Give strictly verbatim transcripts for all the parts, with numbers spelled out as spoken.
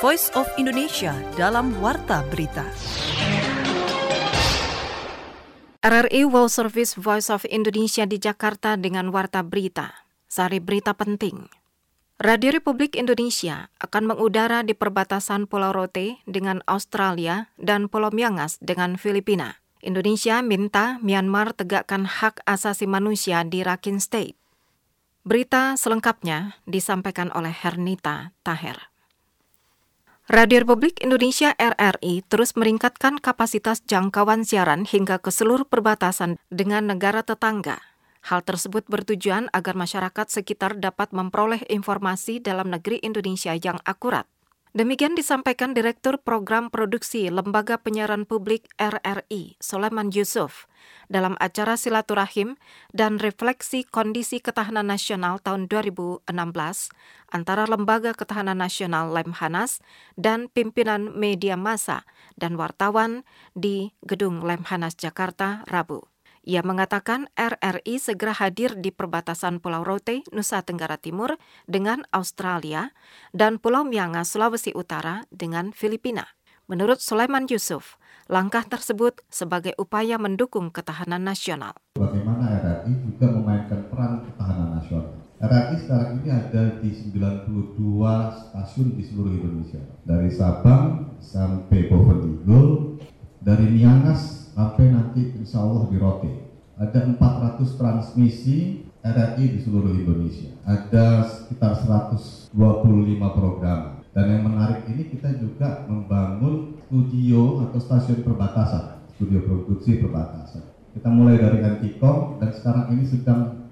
Voice of Indonesia dalam Warta Berita. R R I World Service Voice of Indonesia di Jakarta dengan Warta Berita. Sari berita penting. Radio Republik Indonesia akan mengudara di perbatasan Pulau Rote dengan Australia dan Pulau Miangas dengan Filipina. Indonesia minta Myanmar tegakkan hak asasi manusia di Rakhine State. Berita selengkapnya disampaikan oleh Hernita Taher. Radio Republik Indonesia R R I terus meningkatkan kapasitas jangkauan siaran hingga ke seluruh perbatasan dengan negara tetangga. Hal tersebut bertujuan agar masyarakat sekitar dapat memperoleh informasi dalam negeri Indonesia yang akurat. Demikian disampaikan Direktur Program Produksi Lembaga Penyiaran Publik R R I, Sulaiman Yusuf, dalam acara Silaturahim dan Refleksi Kondisi Ketahanan Nasional tahun dua ribu enam belas antara Lembaga Ketahanan Nasional Lemhanas dan pimpinan media massa dan wartawan di Gedung Lemhanas Jakarta, Rabu. Ia mengatakan R R I segera hadir di perbatasan Pulau Rote, Nusa Tenggara Timur dengan Australia dan Pulau Miangas, Sulawesi Utara dengan Filipina. Menurut Sulaiman Yusuf, langkah tersebut sebagai upaya mendukung ketahanan nasional. Bagaimana R R I juga memainkan peran ketahanan nasional. R R I sekarang ini ada di sembilan puluh dua stasiun di seluruh Indonesia. Dari Sabang sampai Bovendigul, dari Miangas sampai nanti insya Allah di Rote. Ada empat ratus transmisi R R I di seluruh Indonesia. Ada sekitar seratus dua puluh lima program. Dan yang menarik ini kita juga membangun studio atau stasiun perbatasan, studio produksi perbatasan. Kita mulai dari Antikom dan sekarang ini sedang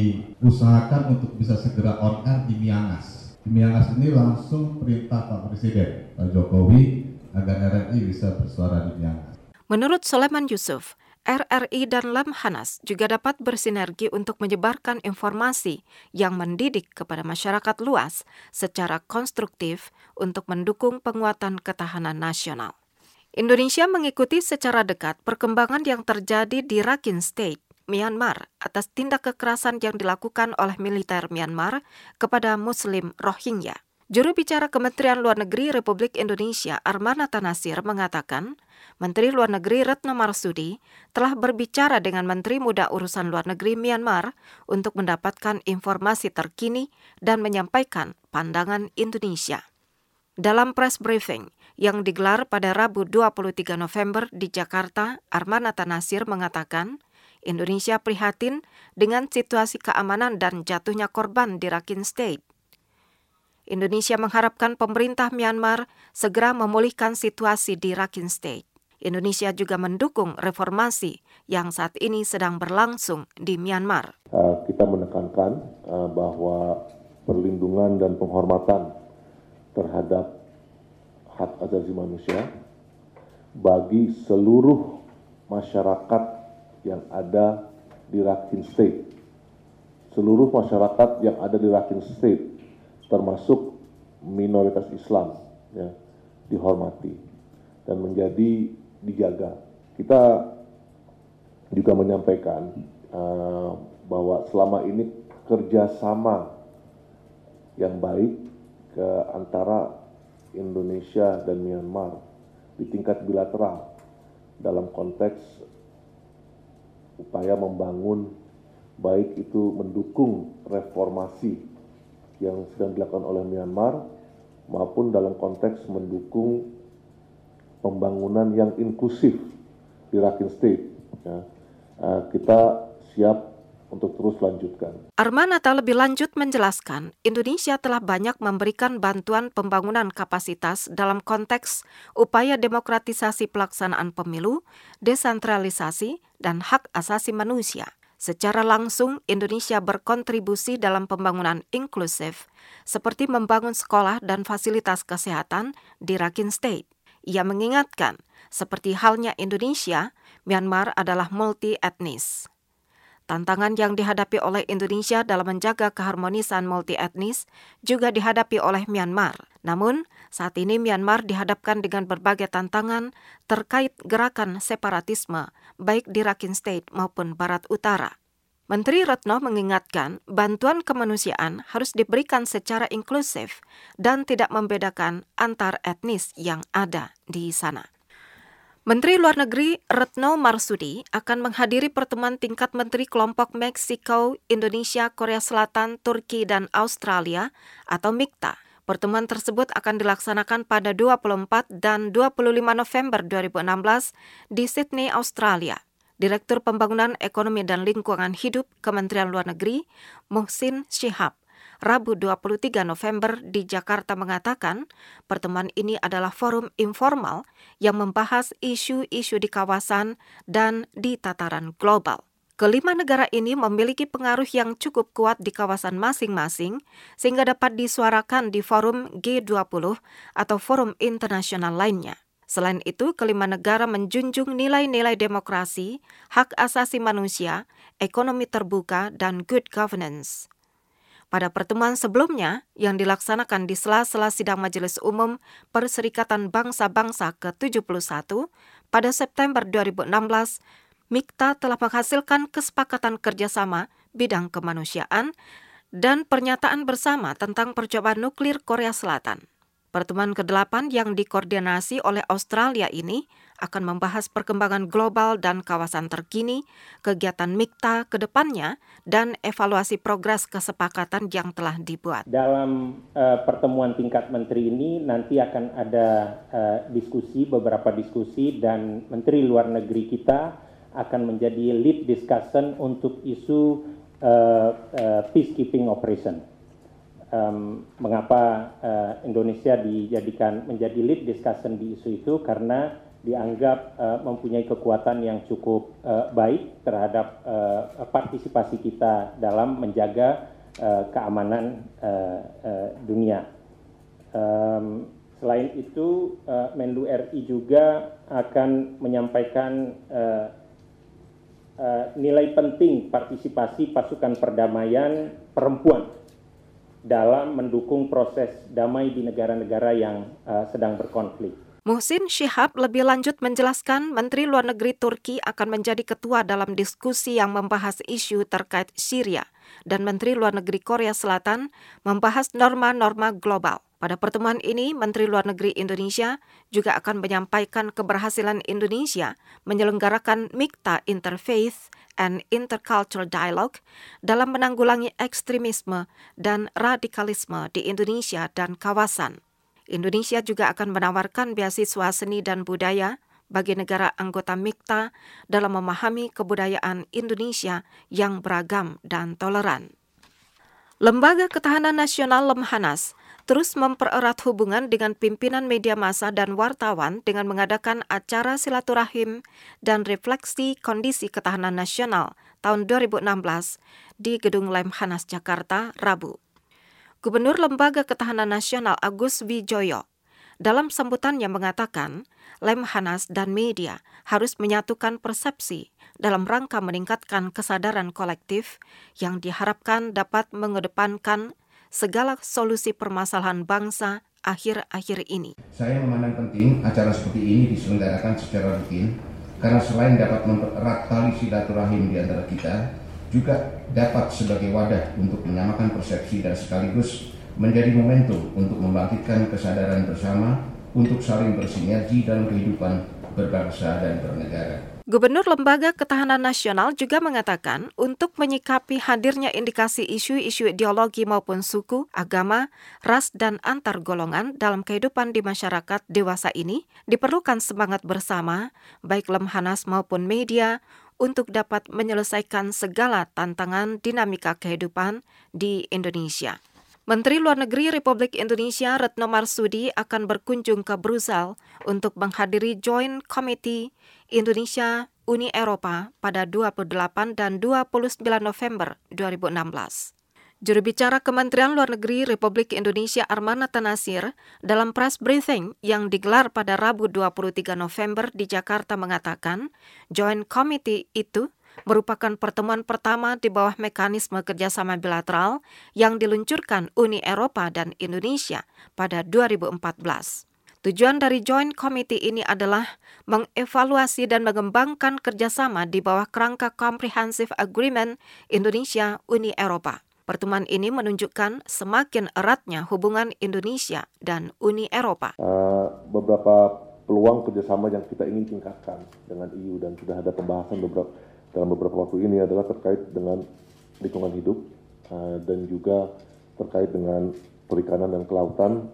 diusahakan untuk bisa segera on air di Miangas. Di Miangas ini langsung perintah Pak Presiden, Pak Jokowi, agar R R I bisa bersuara di Miangas. Menurut Sulaiman Yusuf, R R I dan Lemhanas juga dapat bersinergi untuk menyebarkan informasi yang mendidik kepada masyarakat luas secara konstruktif untuk mendukung penguatan ketahanan nasional. Indonesia mengikuti secara dekat perkembangan yang terjadi di Rakhine State, Myanmar, atas tindak kekerasan yang dilakukan oleh militer Myanmar kepada Muslim Rohingya. Juru bicara Kementerian Luar Negeri Republik Indonesia Armanata Nasir mengatakan, Menteri Luar Negeri Retno Marsudi telah berbicara dengan Menteri Muda Urusan Luar Negeri Myanmar untuk mendapatkan informasi terkini dan menyampaikan pandangan Indonesia. Dalam press briefing yang digelar pada Rabu dua puluh tiga November di Jakarta, Armanata Nasir mengatakan, Indonesia prihatin dengan situasi keamanan dan jatuhnya korban di Rakhine State. Indonesia mengharapkan pemerintah Myanmar segera memulihkan situasi di Rakhine State. Indonesia juga mendukung reformasi yang saat ini sedang berlangsung di Myanmar. Uh, kita menekankan uh, bahwa perlindungan dan penghormatan terhadap hak asasi manusia bagi seluruh masyarakat yang ada di Rakhine State. Seluruh masyarakat yang ada di Rakhine State termasuk minoritas Islam ya, dihormati dan menjadi dijaga. Kita juga menyampaikan uh, bahwa selama ini kerjasama yang baik ke antara Indonesia dan Myanmar di tingkat bilateral dalam konteks upaya membangun baik itu mendukung reformasi yang sedang dilakukan oleh Myanmar maupun dalam konteks mendukung pembangunan yang inklusif di Rakhine State. Ya. Uh, kita siap untuk terus lanjutkan. Armanata lebih lanjut menjelaskan, Indonesia telah banyak memberikan bantuan pembangunan kapasitas dalam konteks upaya demokratisasi pelaksanaan pemilu, desentralisasi, dan hak asasi manusia. Secara langsung, Indonesia berkontribusi dalam pembangunan inklusif, seperti membangun sekolah dan fasilitas kesehatan di Rakhine State. Ia mengingatkan, seperti halnya Indonesia, Myanmar adalah multi-etnis. Tantangan yang dihadapi oleh Indonesia dalam menjaga keharmonisan multi-etnis juga dihadapi oleh Myanmar. Namun, saat ini Myanmar dihadapkan dengan berbagai tantangan terkait gerakan separatisme, baik di Rakhine State maupun Barat Utara. Menteri Retno mengingatkan bantuan kemanusiaan harus diberikan secara inklusif dan tidak membedakan antar etnis yang ada di sana. Menteri Luar Negeri Retno Marsudi akan menghadiri pertemuan tingkat Menteri Kelompok Meksiko, Indonesia, Korea Selatan, Turki, dan Australia atau MIKTA. Pertemuan tersebut akan dilaksanakan pada dua puluh empat dan dua puluh lima November dua ribu enam belas di Sydney, Australia. Direktur Pembangunan Ekonomi dan Lingkungan Hidup Kementerian Luar Negeri, Muhsin Syihab, Rabu dua puluh tiga November di Jakarta mengatakan pertemuan ini adalah forum informal yang membahas isu-isu di kawasan dan di tataran global. Kelima negara ini memiliki pengaruh yang cukup kuat di kawasan masing-masing sehingga dapat disuarakan di forum G dua puluh atau forum internasional lainnya. Selain itu, kelima negara menjunjung nilai-nilai demokrasi, hak asasi manusia, ekonomi terbuka, dan good governance. Pada pertemuan sebelumnya yang dilaksanakan di sela-sela sidang Majelis Umum Perserikatan Bangsa-Bangsa ke tujuh puluh satu pada September dua ribu enam belas, MIKTA telah menghasilkan kesepakatan kerjasama bidang kemanusiaan dan pernyataan bersama tentang percobaan nuklir Korea Selatan. Pertemuan kedelapan yang dikoordinasi oleh Australia ini akan membahas perkembangan global dan kawasan terkini, kegiatan MIKTA ke depannya, dan evaluasi progres kesepakatan yang telah dibuat. Dalam uh, pertemuan tingkat menteri ini nanti akan ada uh, diskusi, beberapa diskusi, dan Menteri Luar Negeri kita akan menjadi lead discussion untuk isu uh, uh, peacekeeping operation. Um, mengapa uh, Indonesia dijadikan menjadi lead discussion di isu itu? Karena dianggap uh, mempunyai kekuatan yang cukup uh, baik terhadap uh, partisipasi kita dalam menjaga uh, keamanan uh, uh, dunia. Um, selain itu, uh, Menlu R I juga akan menyampaikan uh, uh, nilai penting partisipasi pasukan perdamaian perempuan dalam mendukung proses damai di negara-negara yang uh, sedang berkonflik. Muhsin Syihab lebih lanjut menjelaskan Menteri Luar Negeri Turki akan menjadi ketua dalam diskusi yang membahas isu terkait Syria dan Menteri Luar Negeri Korea Selatan membahas norma-norma global. Pada pertemuan ini, Menteri Luar Negeri Indonesia juga akan menyampaikan keberhasilan Indonesia menyelenggarakan MIKTA Interfaith and Intercultural Dialogue dalam menanggulangi ekstremisme dan radikalisme di Indonesia dan kawasan. Indonesia juga akan menawarkan beasiswa seni dan budaya bagi negara anggota MIKTA dalam memahami kebudayaan Indonesia yang beragam dan toleran. Lembaga Ketahanan Nasional Lemhanas terus mempererat hubungan dengan pimpinan media massa dan wartawan dengan mengadakan acara silaturahim dan refleksi kondisi ketahanan nasional tahun dua ribu enam belas di Gedung Lemhanas Jakarta, Rabu. Gubernur Lembaga Ketahanan Nasional Agus Wijoyo dalam sambutannya mengatakan Lemhanas dan media harus menyatukan persepsi dalam rangka meningkatkan kesadaran kolektif yang diharapkan dapat mengedepankan segala solusi permasalahan bangsa akhir-akhir ini. Saya memandang penting acara seperti ini diselenggarakan secara rutin karena selain dapat mempererat tali silaturahim di antara kita, juga dapat sebagai wadah untuk menyamakan persepsi dan sekaligus menjadi momentum untuk membangkitkan kesadaran bersama untuk saling bersinergi dalam kehidupan berbangsa dan bernegara. Gubernur Lembaga Ketahanan Nasional juga mengatakan untuk menyikapi hadirnya indikasi isu-isu ideologi maupun suku, agama, ras, dan antar golongan dalam kehidupan di masyarakat dewasa ini, diperlukan semangat bersama, baik Lemhanas maupun media, untuk dapat menyelesaikan segala tantangan dinamika kehidupan di Indonesia. Menteri Luar Negeri Republik Indonesia Retno Marsudi akan berkunjung ke Brussels untuk menghadiri Joint Committee Indonesia Uni Eropa pada dua puluh delapan dan dua puluh sembilan November dua ribu enam belas. Juru bicara Kementerian Luar Negeri Republik Indonesia Armanata Nasir dalam press briefing yang digelar pada Rabu dua puluh tiga November di Jakarta mengatakan Joint Committee itu merupakan pertemuan pertama di bawah mekanisme kerjasama bilateral yang diluncurkan Uni Eropa dan Indonesia pada dua ribu empat belas. Tujuan dari Joint Committee ini adalah mengevaluasi dan mengembangkan kerjasama di bawah kerangka Comprehensive Agreement Indonesia-Uni Eropa. Pertemuan ini menunjukkan semakin eratnya hubungan Indonesia dan Uni Eropa. Uh, beberapa peluang kerjasama yang kita ingin tingkatkan dengan E U dan sudah ada pembahasan beberapa, dalam beberapa waktu ini adalah terkait dengan lingkungan hidup uh, dan juga terkait dengan perikanan dan kelautan,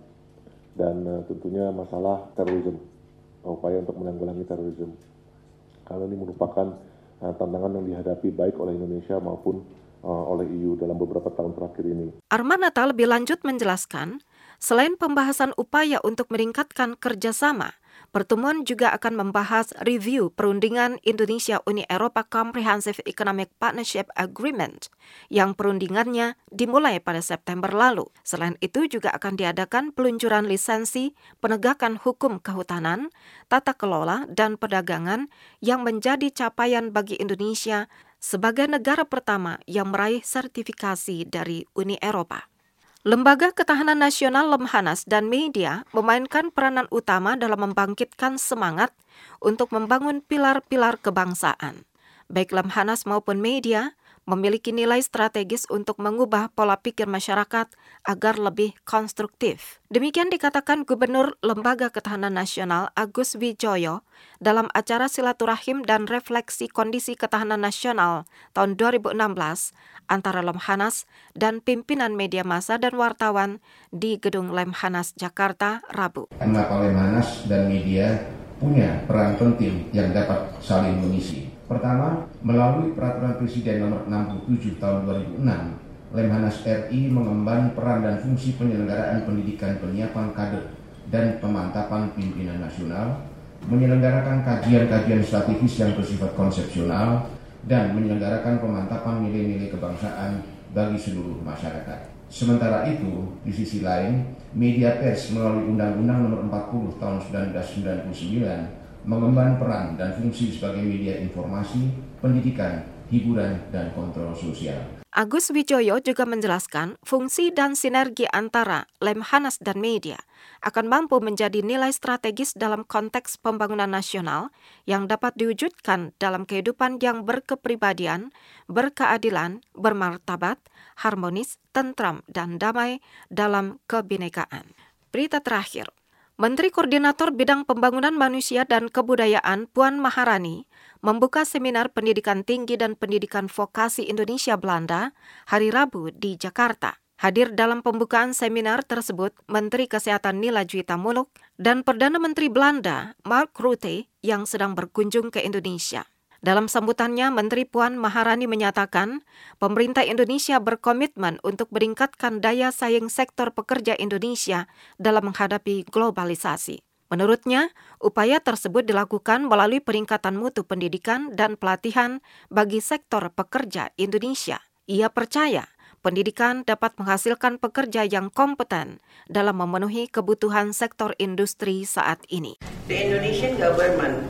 dan uh, tentunya masalah terorisme, upaya untuk menanggulangi terorisme. Karena ini merupakan uh, tantangan yang dihadapi baik oleh Indonesia maupun uh, oleh E U dalam beberapa tahun terakhir ini. Armanata lebih lanjut menjelaskan, selain pembahasan upaya untuk meningkatkan kerjasama, pertemuan juga akan membahas review perundingan Indonesia-Uni Eropa Comprehensive Economic Partnership Agreement yang perundingannya dimulai pada September lalu. Selain itu juga akan diadakan peluncuran lisensi penegakan hukum kehutanan, tata kelola, dan perdagangan yang menjadi capaian bagi Indonesia sebagai negara pertama yang meraih sertifikasi dari Uni Eropa. Lembaga Ketahanan Nasional Lemhanas dan media memainkan peranan utama dalam membangkitkan semangat untuk membangun pilar-pilar kebangsaan. Baik Lemhanas maupun media memiliki nilai strategis untuk mengubah pola pikir masyarakat agar lebih konstruktif. Demikian dikatakan Gubernur Lembaga Ketahanan Nasional Agus Wijoyo dalam acara silaturahim dan refleksi kondisi ketahanan nasional tahun dua ribu enam belas antara Lemhanas dan pimpinan media massa dan wartawan di Gedung Lemhanas, Jakarta, Rabu. Mengapa Lemhanas dan media punya peran penting yang dapat saling mengisi? Pertama, melalui Peraturan Presiden nomor enam puluh tujuh tahun dua ribu enam, Lemhanas R I mengemban peran dan fungsi penyelenggaraan pendidikan penyiapan kader dan pemantapan pimpinan nasional, menyelenggarakan kajian-kajian strategis yang bersifat konsepsional, dan menyelenggarakan pemantapan nilai-nilai kebangsaan bagi seluruh masyarakat. Sementara itu, di sisi lain, media pers melalui Undang-Undang nomor empat puluh tahun seribu sembilan ratus sembilan puluh sembilan mengemban peran dan fungsi sebagai media informasi, pendidikan, hiburan, dan kontrol sosial. Agus Wijoyo juga menjelaskan fungsi dan sinergi antara Lemhanas dan media akan mampu menjadi nilai strategis dalam konteks pembangunan nasional yang dapat diwujudkan dalam kehidupan yang berkepribadian, berkeadilan, bermartabat, harmonis, tentram, dan damai dalam kebinekaan. Berita terakhir. Menteri Koordinator Bidang Pembangunan Manusia dan Kebudayaan Puan Maharani membuka seminar pendidikan tinggi dan pendidikan vokasi Indonesia Belanda hari Rabu di Jakarta. Hadir dalam pembukaan seminar tersebut Menteri Kesehatan Nila Juwita Muluk dan Perdana Menteri Belanda Mark Rutte yang sedang berkunjung ke Indonesia. Dalam sambutannya, Menteri Puan Maharani menyatakan pemerintah Indonesia berkomitmen untuk meningkatkan daya saing sektor pekerja Indonesia dalam menghadapi globalisasi. Menurutnya, upaya tersebut dilakukan melalui peningkatan mutu pendidikan dan pelatihan bagi sektor pekerja Indonesia. Ia percaya pendidikan dapat menghasilkan pekerja yang kompeten dalam memenuhi kebutuhan sektor industri saat ini. The Indonesian government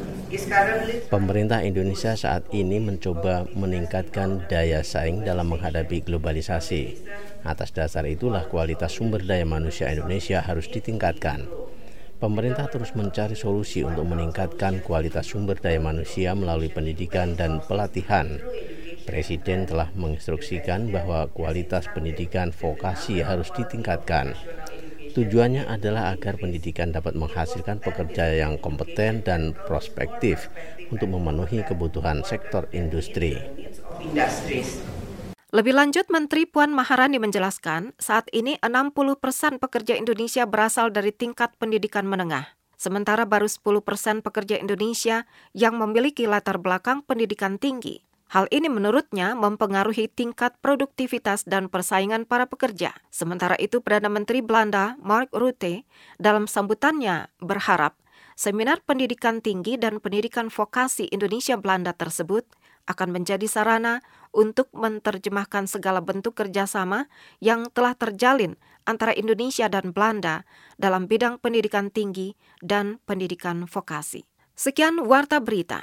Pemerintah Indonesia saat ini mencoba meningkatkan daya saing dalam menghadapi globalisasi. Atas dasar itulah kualitas sumber daya manusia Indonesia harus ditingkatkan. Pemerintah terus mencari solusi untuk meningkatkan kualitas sumber daya manusia melalui pendidikan dan pelatihan. Presiden telah menginstruksikan bahwa kualitas pendidikan vokasi harus ditingkatkan. Tujuannya adalah agar pendidikan dapat menghasilkan pekerja yang kompeten dan prospektif untuk memenuhi kebutuhan sektor industri. Lebih lanjut, Menteri Puan Maharani menjelaskan, saat ini enam puluh persen pekerja Indonesia berasal dari tingkat pendidikan menengah. Sementara baru sepuluh persen pekerja Indonesia yang memiliki latar belakang pendidikan tinggi. Hal ini menurutnya mempengaruhi tingkat produktivitas dan persaingan para pekerja. Sementara itu, Perdana Menteri Belanda Mark Rutte dalam sambutannya berharap seminar pendidikan tinggi dan pendidikan vokasi Indonesia Belanda tersebut akan menjadi sarana untuk menerjemahkan segala bentuk kerjasama yang telah terjalin antara Indonesia dan Belanda dalam bidang pendidikan tinggi dan pendidikan vokasi. Sekian Warta Berita.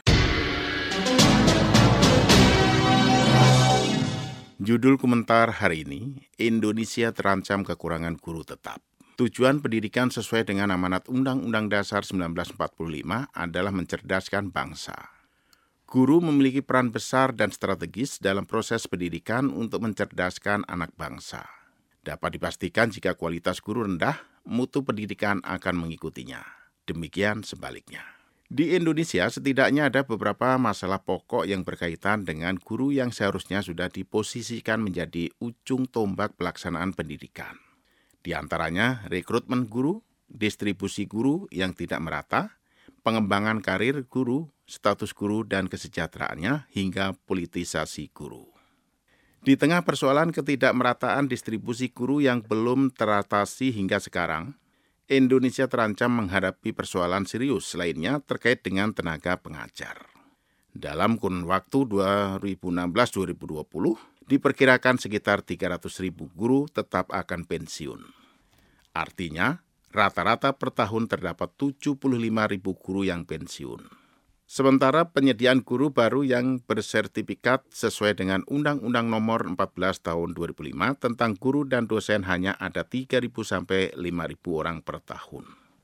Judul komentar hari ini, Indonesia terancam kekurangan guru tetap. Tujuan pendidikan sesuai dengan amanat Undang-Undang Dasar seribu sembilan ratus empat puluh lima adalah mencerdaskan bangsa. Guru memiliki peran besar dan strategis dalam proses pendidikan untuk mencerdaskan anak bangsa. Dapat dipastikan jika kualitas guru rendah, mutu pendidikan akan mengikutinya. Demikian sebaliknya. Di Indonesia setidaknya ada beberapa masalah pokok yang berkaitan dengan guru yang seharusnya sudah diposisikan menjadi ujung tombak pelaksanaan pendidikan. Di antaranya rekrutmen guru, distribusi guru yang tidak merata, pengembangan karir guru, status guru dan kesejahteraannya, hingga politisasi guru. Di tengah persoalan ketidakmerataan distribusi guru yang belum teratasi hingga sekarang, Indonesia terancam menghadapi persoalan serius lainnya terkait dengan tenaga pengajar. Dalam kurun waktu dua ribu enam belas sampai dua ribu dua puluh, diperkirakan sekitar tiga ratus ribu guru tetap akan pensiun. Artinya, rata-rata per tahun terdapat tujuh puluh lima ribu guru yang pensiun. Sementara penyediaan guru baru yang bersertifikat sesuai dengan Undang-Undang Nomor empat belas Tahun dua ribu lima tentang guru dan dosen hanya ada tiga ribu sampai lima ribu orang per tahun.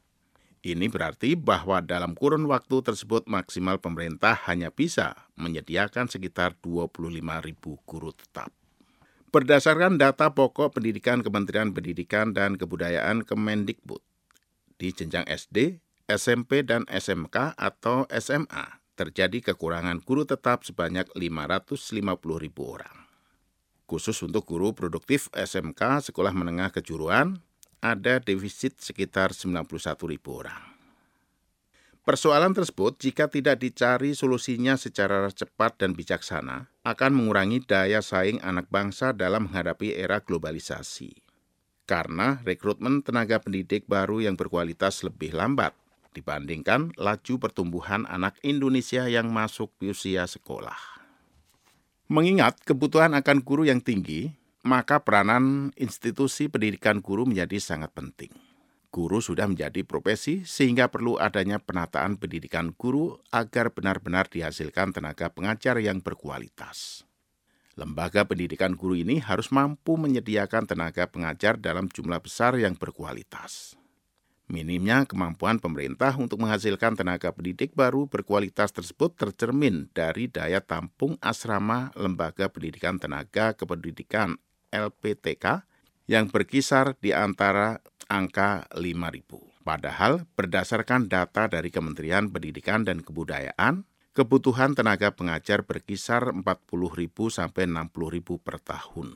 Ini berarti bahwa dalam kurun waktu tersebut maksimal pemerintah hanya bisa menyediakan sekitar dua puluh lima ribu guru tetap. Berdasarkan data pokok pendidikan Kementerian Pendidikan dan Kebudayaan Kemendikbud, di jenjang S D, S M P, dan S M K atau S M A, terjadi kekurangan guru tetap sebanyak lima ratus lima puluh ribu orang. Khusus untuk guru produktif S M K sekolah menengah kejuruan, ada defisit sekitar sembilan puluh satu ribu orang. Persoalan tersebut jika tidak dicari solusinya secara cepat dan bijaksana, akan mengurangi daya saing anak bangsa dalam menghadapi era globalisasi. Karena rekrutmen tenaga pendidik baru yang berkualitas lebih lambat dibandingkan laju pertumbuhan anak Indonesia yang masuk di usia sekolah. Mengingat kebutuhan akan guru yang tinggi, maka peranan institusi pendidikan guru menjadi sangat penting. Guru sudah menjadi profesi sehingga perlu adanya penataan pendidikan guru agar benar-benar dihasilkan tenaga pengajar yang berkualitas. Lembaga pendidikan guru ini harus mampu menyediakan tenaga pengajar dalam jumlah besar yang berkualitas. Minimnya kemampuan pemerintah untuk menghasilkan tenaga pendidik baru berkualitas tersebut tercermin dari daya tampung asrama Lembaga Pendidikan Tenaga Kependidikan L P T K yang berkisar di antara angka lima ribu. Padahal berdasarkan data dari Kementerian Pendidikan dan Kebudayaan, kebutuhan tenaga pengajar berkisar empat puluh ribu sampai enam puluh ribu per tahun.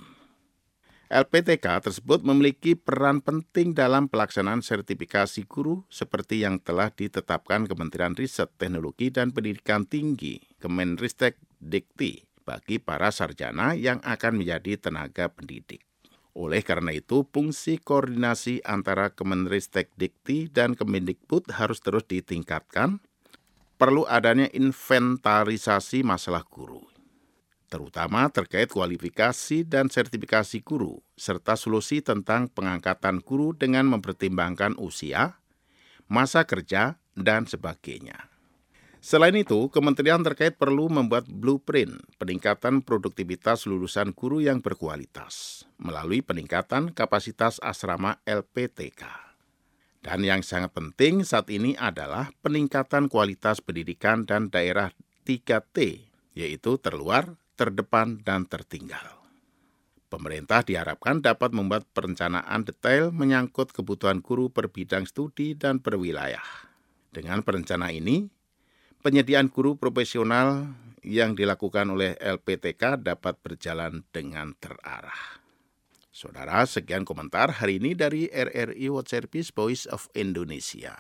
L P T K tersebut memiliki peran penting dalam pelaksanaan sertifikasi guru seperti yang telah ditetapkan Kementerian Riset, Teknologi, dan Pendidikan Tinggi Kemenristek Dikti bagi para sarjana yang akan menjadi tenaga pendidik. Oleh karena itu, fungsi koordinasi antara Kemenristek Dikti dan Kemendikbud harus terus ditingkatkan. Perlu adanya inventarisasi masalah guru, terutama terkait kualifikasi dan sertifikasi guru, serta solusi tentang pengangkatan guru dengan mempertimbangkan usia, masa kerja, dan sebagainya. Selain itu, kementerian terkait perlu membuat blueprint peningkatan produktivitas lulusan guru yang berkualitas melalui peningkatan kapasitas asrama L P T K. Dan yang sangat penting saat ini adalah peningkatan kualitas pendidikan dan daerah tiga T, yaitu terluar, terdepan, dan tertinggal. Pemerintah diharapkan dapat membuat perencanaan detail menyangkut kebutuhan guru per bidang studi dan per wilayah. Dengan perencanaan ini, penyediaan guru profesional yang dilakukan oleh L P T K dapat berjalan dengan terarah. Saudara, sekian komentar hari ini dari R R I World Service Voice of Indonesia.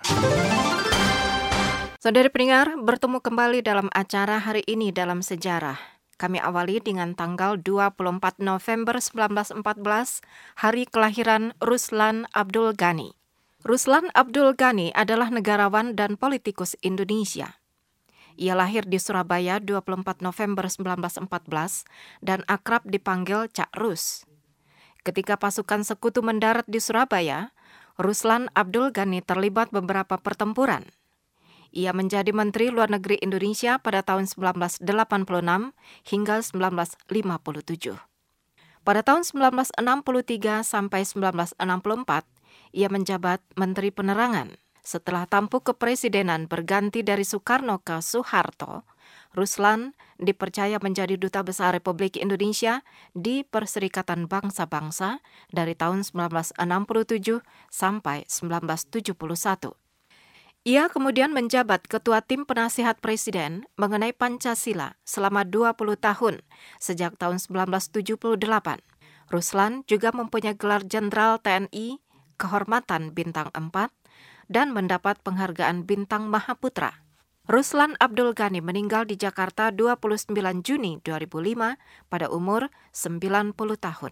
Saudara pendengar, bertemu kembali dalam acara Hari Ini Dalam Sejarah. Kami awali dengan tanggal dua puluh empat November seribu sembilan ratus empat belas, hari kelahiran Ruslan Abdul Ghani. Ruslan Abdul Ghani adalah negarawan dan politikus Indonesia. Ia lahir di Surabaya dua puluh empat November seribu sembilan ratus empat belas dan akrab dipanggil Cak Rus. Ketika pasukan sekutu mendarat di Surabaya, Ruslan Abdul Ghani terlibat beberapa pertempuran. Ia menjadi Menteri Luar Negeri Indonesia pada tahun seribu sembilan ratus delapan puluh enam hingga seribu sembilan ratus lima puluh tujuh. Pada tahun seribu sembilan ratus enam puluh tiga sampai seribu sembilan ratus enam puluh empat, ia menjabat Menteri Penerangan. Setelah tampuk kepresidenan berganti dari Soekarno ke Soeharto, Ruslan dipercaya menjadi Duta Besar Republik Indonesia di Perserikatan Bangsa-Bangsa dari tahun sembilan belas enam puluh tujuh sampai sembilan belas tujuh puluh satu. Ia kemudian menjabat Ketua Tim Penasihat Presiden mengenai Pancasila selama dua puluh tahun, sejak tahun sembilan belas tujuh puluh delapan. Ruslan juga mempunyai gelar Jenderal T N I, Kehormatan Bintang empat, dan mendapat penghargaan Bintang Mahaputra. Ruslan Abdul Ghani meninggal di Jakarta dua puluh sembilan Juni dua ribu lima pada umur sembilan puluh tahun.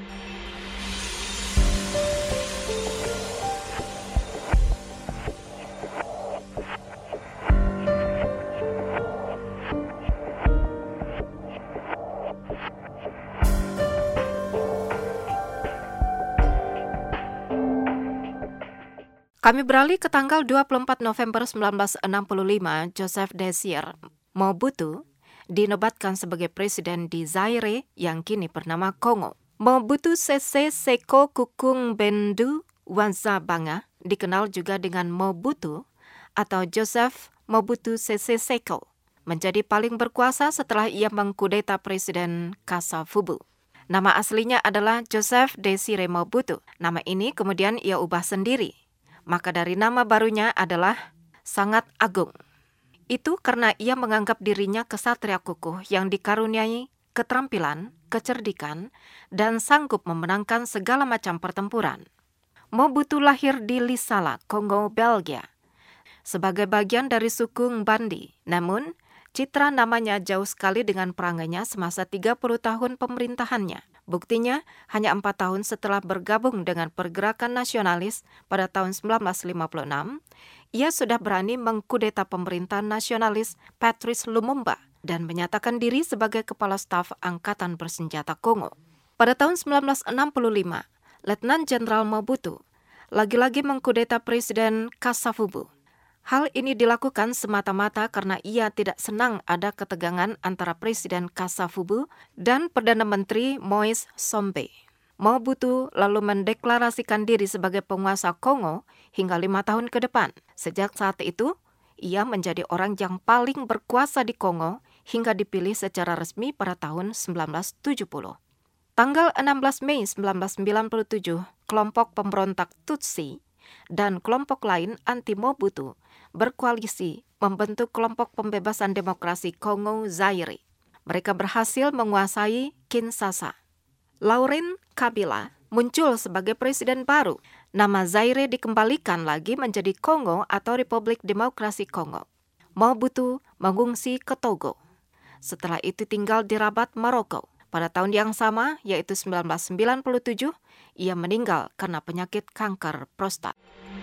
Kami beralih ke tanggal dua puluh empat November sembilan belas enam puluh lima, Joseph Désiré Mobutu dinobatkan sebagai presiden di Zaire yang kini bernama Kongo. Mobutu Sese Seko Kukungbendu Wazabanga dikenal juga dengan Mobutu atau Joseph Mobutu Sese Seko, menjadi paling berkuasa setelah ia mengkudeta Presiden Kasavubu. Nama aslinya adalah Joseph Désiré Mobutu. Nama ini kemudian ia ubah sendiri. Maka dari nama barunya adalah Sangat Agung. Itu karena ia menganggap dirinya kesatria kukuh yang dikaruniai keterampilan, kecerdikan, dan sanggup memenangkan segala macam pertempuran. Mobutu lahir di Lisala, Kongo, Belgia, sebagai bagian dari suku Ngbandi. Namun, citra namanya jauh sekali dengan perangainya semasa tiga puluh tahun pemerintahannya. Buktinya, hanya empat tahun setelah bergabung dengan pergerakan nasionalis pada tahun sembilan belas lima puluh enam, ia sudah berani mengkudeta pemerintahan nasionalis Patrice Lumumba dan menyatakan diri sebagai Kepala Staf Angkatan Bersenjata Kongo. Pada tahun sembilan belas enam puluh lima, Letnan Jenderal Mobutu lagi-lagi mengkudeta Presiden Kasavubu. Hal ini dilakukan semata-mata karena ia tidak senang ada ketegangan antara Presiden Kasavubu dan Perdana Menteri Moise Tshombe. Mobutu lalu mendeklarasikan diri sebagai penguasa Kongo hingga lima tahun ke depan. Sejak saat itu, ia menjadi orang yang paling berkuasa di Kongo hingga dipilih secara resmi pada tahun sembilan belas tujuh puluh. Tanggal enam belas Mei sembilan belas sembilan puluh tujuh, kelompok pemberontak Tutsi dan kelompok lain anti-Mobutu berkoalisi membentuk kelompok pembebasan demokrasi Kongo Zaire. Mereka berhasil menguasai Kinshasa. Laurent Kabila muncul sebagai presiden baru. Nama Zaire dikembalikan lagi menjadi Kongo atau Republik Demokrasi Kongo. Mobutu mengungsi ke Togo. Setelah itu tinggal di Rabat, Maroko. Pada tahun yang sama, yaitu sembilan belas sembilan puluh tujuh, ia meninggal karena penyakit kanker prostat.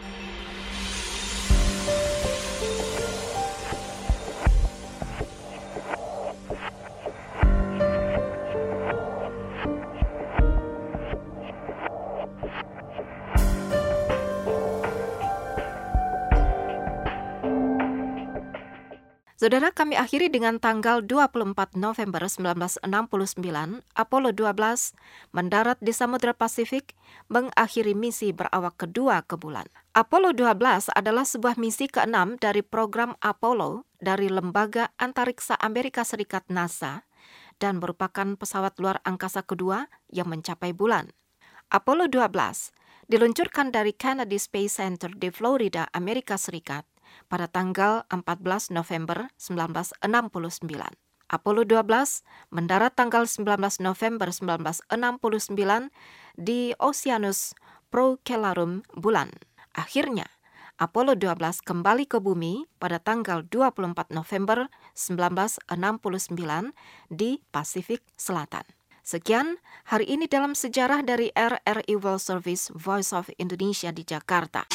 Saudara, kami akhiri dengan tanggal dua puluh empat November sembilan belas enam puluh sembilan, Apollo dua belas mendarat di Samudra Pasifik, mengakhiri misi berawak kedua ke bulan. Apollo dua belas adalah sebuah misi keenam dari program Apollo dari Lembaga Antariksa Amerika Serikat NASA dan merupakan pesawat luar angkasa kedua yang mencapai bulan. Apollo dua belas diluncurkan dari Kennedy Space Center di Florida, Amerika Serikat pada tanggal empat belas November sembilan belas enam puluh sembilan. Apollo dua belas mendarat tanggal sembilan belas November sembilan belas enam puluh sembilan di Oceanus Procellarum bulan. Akhirnya, Apollo dua belas kembali ke bumi pada tanggal dua puluh empat November sembilan belas enam puluh sembilan di Pasifik Selatan. Sekian hari ini dalam sejarah dari R R I World Service Voice of Indonesia di Jakarta.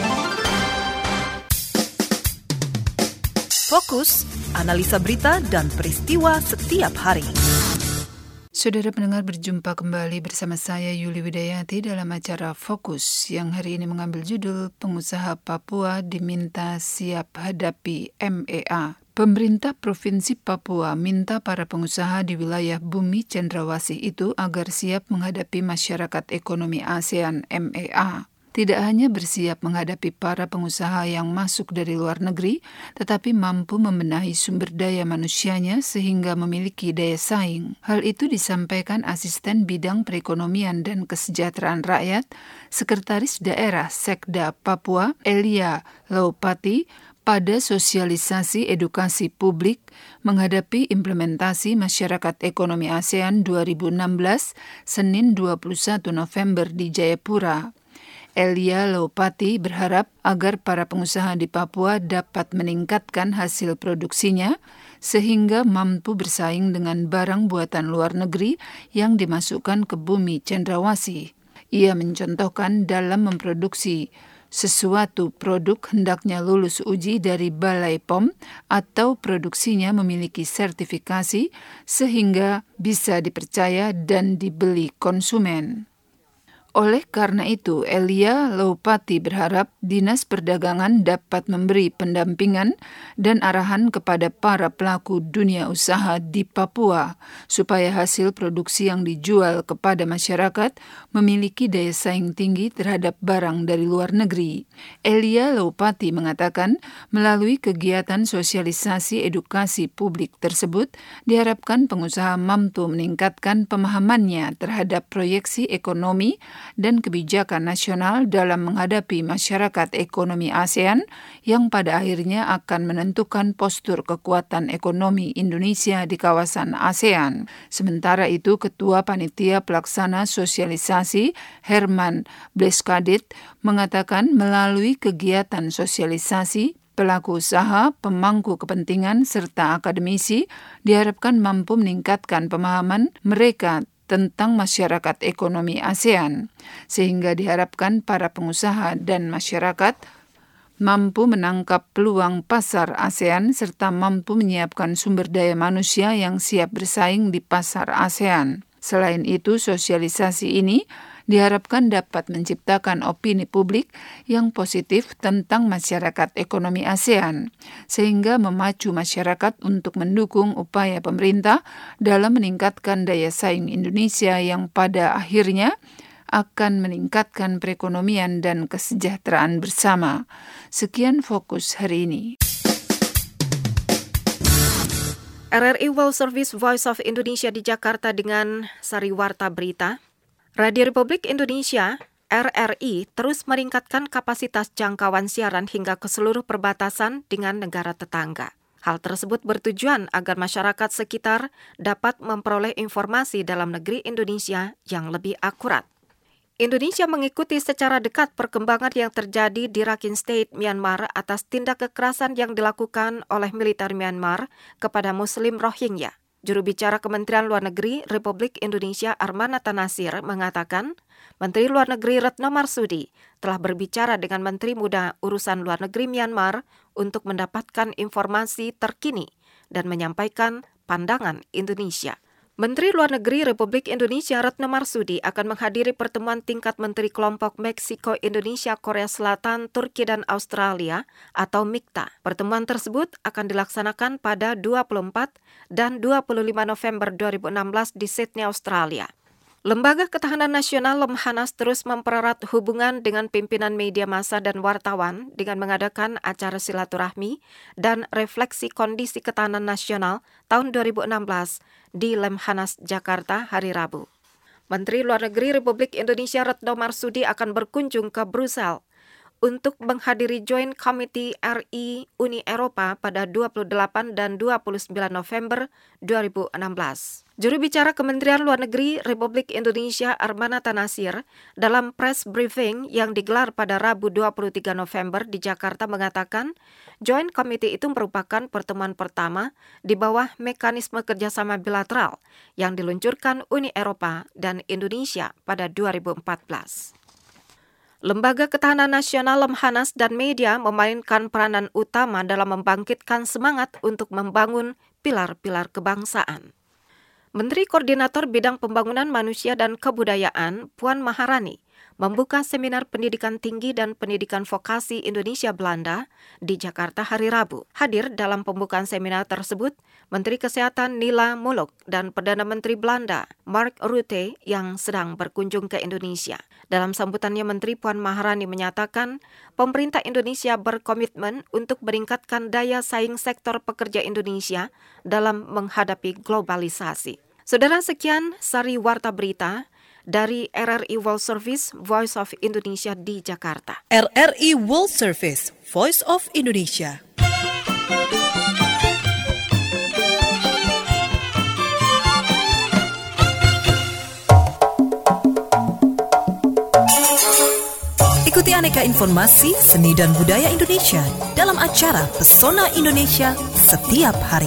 Fokus, analisa berita dan peristiwa setiap hari. Saudara pendengar, berjumpa kembali bersama saya Yuli Widayati dalam acara Fokus yang hari ini mengambil judul Pengusaha Papua Diminta Siap Hadapi M E A. Pemerintah Provinsi Papua minta para pengusaha di wilayah Bumi Cendrawasih itu agar siap menghadapi masyarakat ekonomi ASEAN M E A. tidak hanya bersiap menghadapi para pengusaha yang masuk dari luar negeri, tetapi mampu membenahi sumber daya manusianya sehingga memiliki daya saing. Hal itu disampaikan Asisten Bidang Perekonomian dan Kesejahteraan Rakyat, Sekretaris Daerah Sekda Papua, Elia Laupati, pada sosialisasi edukasi publik menghadapi implementasi Masyarakat Ekonomi ASEAN dua ribu enam belas, Senin dua puluh satu November di Jayapura. Elia Laupati berharap agar para pengusaha di Papua dapat meningkatkan hasil produksinya sehingga mampu bersaing dengan barang buatan luar negeri yang dimasukkan ke bumi cendrawasih. Ia mencontohkan dalam memproduksi sesuatu produk hendaknya lulus uji dari Balai P O M atau produksinya memiliki sertifikasi sehingga bisa dipercaya dan dibeli konsumen. Oleh karena itu, Elia Laupati berharap Dinas Perdagangan dapat memberi pendampingan dan arahan kepada para pelaku dunia usaha di Papua supaya hasil produksi yang dijual kepada masyarakat memiliki daya saing tinggi terhadap barang dari luar negeri. Elia Laupati mengatakan melalui kegiatan sosialisasi edukasi publik tersebut diharapkan pengusaha mampu meningkatkan pemahamannya terhadap proyeksi ekonomi dan kebijakan nasional dalam menghadapi masyarakat ekonomi ASEAN yang pada akhirnya akan menentukan postur kekuatan ekonomi Indonesia di kawasan ASEAN. Sementara itu, Ketua Panitia Pelaksana Sosialisasi Herman Bleskadit mengatakan melalui kegiatan sosialisasi pelaku usaha, pemangku kepentingan, serta akademisi diharapkan mampu meningkatkan pemahaman mereka tentang masyarakat ekonomi ASEAN, sehingga diharapkan para pengusaha dan masyarakat mampu menangkap peluang pasar ASEAN serta mampu menyiapkan sumber daya manusia yang siap bersaing di pasar ASEAN. Selain itu, sosialisasi ini diharapkan dapat menciptakan opini publik yang positif tentang masyarakat ekonomi ASEAN, sehingga memacu masyarakat untuk mendukung upaya pemerintah dalam meningkatkan daya saing Indonesia yang pada akhirnya akan meningkatkan perekonomian dan kesejahteraan bersama. Sekian Fokus hari ini. R R I World Service Voice of Indonesia di Jakarta dengan Sariwarta Berita. Radio Republik Indonesia, R R I, terus meningkatkan kapasitas jangkauan siaran hingga ke seluruh perbatasan dengan negara tetangga. Hal tersebut bertujuan agar masyarakat sekitar dapat memperoleh informasi dalam negeri Indonesia yang lebih akurat. Indonesia mengikuti secara dekat perkembangan yang terjadi di Rakhine State, Myanmar atas tindak kekerasan yang dilakukan oleh militer Myanmar kepada Muslim Rohingya. Juru bicara Kementerian Luar Negeri Republik Indonesia Armanata Nasir mengatakan, Menteri Luar Negeri Retno Marsudi telah berbicara dengan Menteri Muda Urusan Luar Negeri Myanmar untuk mendapatkan informasi terkini dan menyampaikan pandangan Indonesia. Menteri Luar Negeri Republik Indonesia Retno Marsudi akan menghadiri pertemuan tingkat Menteri Kelompok Meksiko, Indonesia, Korea Selatan, Turki, dan Australia atau MIKTA. Pertemuan tersebut akan dilaksanakan pada dua puluh empat dan dua puluh lima November dua ribu enam belas di Sydney, Australia. Lembaga Ketahanan Nasional Lemhanas terus mempererat hubungan dengan pimpinan media massa dan wartawan dengan mengadakan acara silaturahmi dan refleksi kondisi ketahanan nasional tahun dua ribu enam belas di Lemhanas, Jakarta, hari Rabu. Menteri Luar Negeri Republik Indonesia Retno Marsudi akan berkunjung ke Brussels untuk menghadiri Joint Committee R I Uni Eropa pada dua puluh delapan dan dua puluh sembilan November dua ribu enam belas. Juru bicara Kementerian Luar Negeri Republik Indonesia Armanata Nasir dalam press briefing yang digelar pada Rabu dua puluh tiga November di Jakarta mengatakan, Joint Committee itu merupakan pertemuan pertama di bawah mekanisme kerjasama bilateral yang diluncurkan Uni Eropa dan Indonesia pada dua ribu empat belas. Lembaga Ketahanan Nasional Lemhanas dan media memainkan peranan utama dalam membangkitkan semangat untuk membangun pilar-pilar kebangsaan. Menteri Koordinator Bidang Pembangunan Manusia dan Kebudayaan, Puan Maharani, membuka seminar pendidikan tinggi dan pendidikan vokasi Indonesia Belanda di Jakarta hari Rabu. Hadir dalam pembukaan seminar tersebut, Menteri Kesehatan Nila Muluk dan Perdana Menteri Belanda Mark Rutte yang sedang berkunjung ke Indonesia. Dalam sambutannya, Menteri Puan Maharani menyatakan pemerintah Indonesia berkomitmen untuk meningkatkan daya saing sektor pekerja Indonesia dalam menghadapi globalisasi. Saudara, sekian Sari Warta Berita dari R R I World Service Voice of Indonesia di Jakarta. R R I World Service Voice of Indonesia. Ikuti aneka informasi seni dan budaya Indonesia dalam acara Pesona Indonesia setiap hari.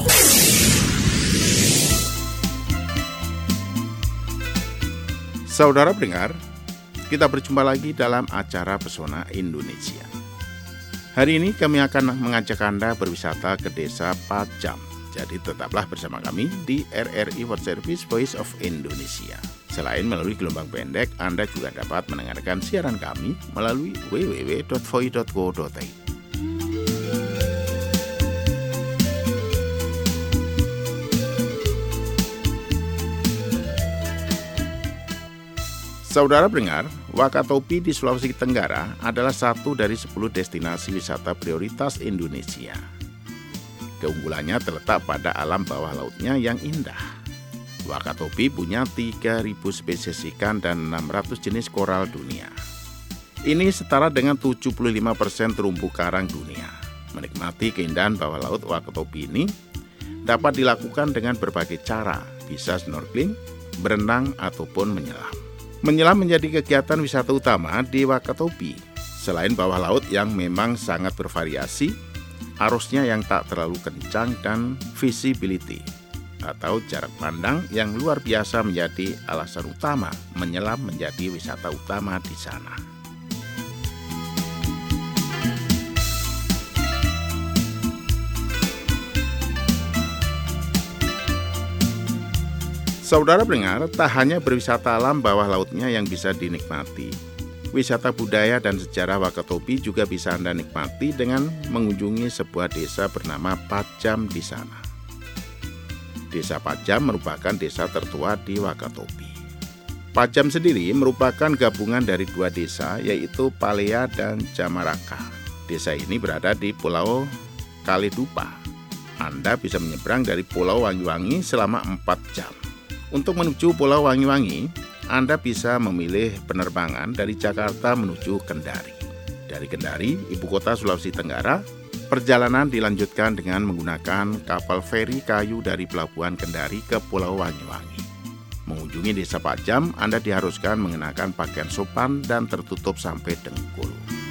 Saudara pendengar, kita berjumpa lagi dalam acara Pesona Indonesia. Hari ini kami akan mengajak Anda berwisata ke Desa Pajam. Jadi tetaplah bersama kami di R R I World Service Voice of Indonesia. Selain melalui gelombang pendek, Anda juga dapat mendengarkan siaran kami melalui w w w dot voi dot co dot i d. Saudara pendengar, Wakatobi di Sulawesi Tenggara adalah satu dari sepuluh destinasi wisata prioritas Indonesia. Keunggulannya terletak pada alam bawah lautnya yang indah. Wakatobi punya tiga ribu spesies ikan dan enam ratus jenis koral dunia. Ini setara dengan tujuh puluh lima persen terumbu karang dunia. Menikmati keindahan bawah laut Wakatobi ini dapat dilakukan dengan berbagai cara, bisa snorkeling, berenang, ataupun menyelam. Menyelam menjadi kegiatan wisata utama di Wakatobi. Selain bawah laut yang memang sangat bervariasi, arusnya yang tak terlalu kencang dan visibility atau jarak pandang yang luar biasa menjadi alasan utama menyelam menjadi wisata utama di sana. Saudara pendengar, tak hanya berwisata alam bawah lautnya yang bisa dinikmati. Wisata budaya dan sejarah Wakatobi juga bisa Anda nikmati dengan mengunjungi sebuah desa bernama Pajam di sana. Desa Pajam merupakan desa tertua di Wakatobi. Pajam sendiri merupakan gabungan dari dua desa, yaitu Palea dan Jamaraka. Desa ini berada di Pulau Kaledupa. Anda bisa menyeberang dari Pulau Wangi-Wangi selama empat jam. Untuk menuju Pulau Wangi-Wangi, Anda bisa memilih penerbangan dari Jakarta menuju Kendari. Dari Kendari, ibu kota Sulawesi Tenggara, perjalanan dilanjutkan dengan menggunakan kapal feri kayu dari Pelabuhan Kendari ke Pulau Wangi-Wangi. Mengunjungi Desa Pajam, Anda diharuskan mengenakan pakaian sopan dan tertutup sampai dengkul.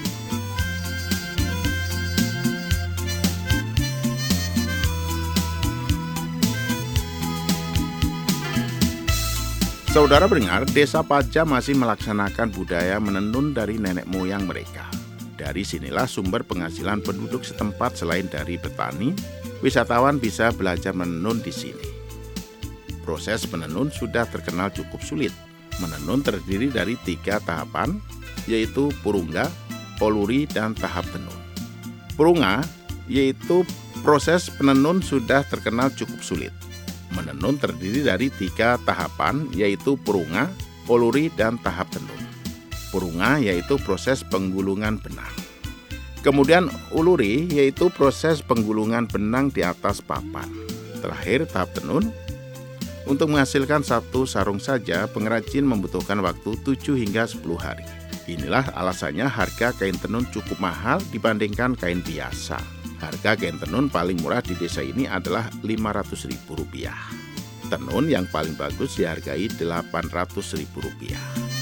Saudara pendengar, Desa Pajam masih melaksanakan budaya menenun dari nenek moyang mereka. Dari sinilah sumber penghasilan penduduk setempat. Selain dari petani, wisatawan bisa belajar menenun di sini. Proses menenun sudah terkenal cukup sulit. Menenun terdiri dari tiga tahapan, yaitu purungga, poluri, dan tahap tenun. Purungga, yaitu proses penenun sudah terkenal cukup sulit. Menenun terdiri dari tiga tahapan, yaitu purungga, poluri, dan tahap tenun. Purungga yaitu proses penggulungan benang. Kemudian uluri yaitu proses penggulungan benang di atas papan. Terakhir tahap tenun. Untuk menghasilkan satu sarung saja, pengrajin membutuhkan waktu tujuh hingga sepuluh hari. Inilah alasannya harga kain tenun cukup mahal dibandingkan kain biasa. Harga kain tenun paling murah di desa ini adalah lima ratus ribu rupiah. Tenun yang paling bagus dihargai delapan ratus ribu rupiah.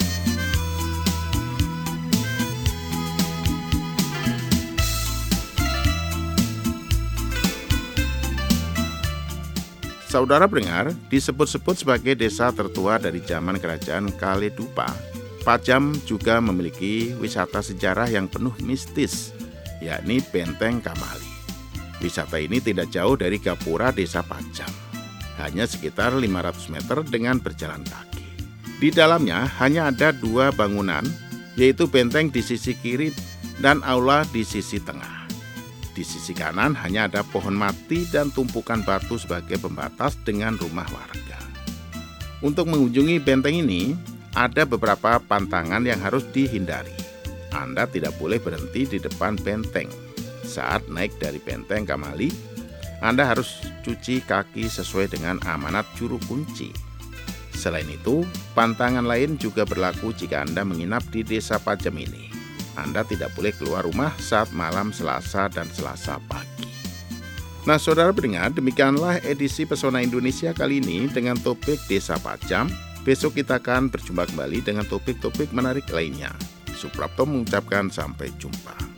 Saudara pendengar, disebut-sebut sebagai desa tertua dari zaman kerajaan Kaledupa, Pajam juga memiliki wisata sejarah yang penuh mistis, yakni Benteng Kamali. Wisata ini tidak jauh dari Gapura Desa Pajam, hanya sekitar lima ratus meter dengan berjalan kaki. Di dalamnya hanya ada dua bangunan, yaitu benteng di sisi kiri dan aula di sisi tengah. Di sisi kanan hanya ada pohon mati dan tumpukan batu sebagai pembatas dengan rumah warga. Untuk mengunjungi benteng ini, ada beberapa pantangan yang harus dihindari. Anda tidak boleh berhenti di depan benteng. Saat naik dari benteng Kamali, Anda harus cuci kaki sesuai dengan amanat juru kunci. Selain itu, pantangan lain juga berlaku jika Anda menginap di Desa Pajem ini. Anda tidak boleh keluar rumah saat malam Selasa dan Selasa pagi. Nah, saudara pendengar, demikianlah edisi Pesona Indonesia kali ini dengan topik Desa Pajem. Besok kita akan berjumpa kembali dengan topik-topik menarik lainnya. Suprapto mengucapkan sampai jumpa.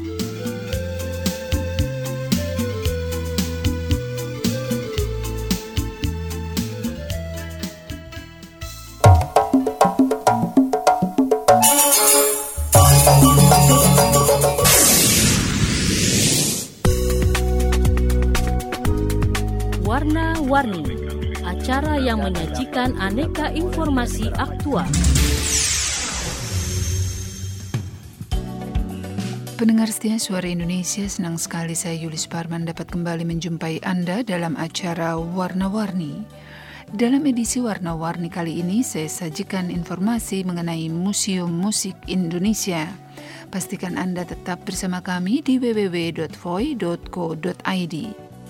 Warna-Warni, acara yang menyajikan aneka informasi aktual. Pendengar setia Suara Indonesia, senang sekali saya Yuli Suparman dapat kembali menjumpai Anda dalam acara Warna-Warni. Dalam edisi Warna-Warni kali ini, saya sajikan informasi mengenai Museum Musik Indonesia. Pastikan Anda tetap bersama kami di w w w dot voi dot co dot i d.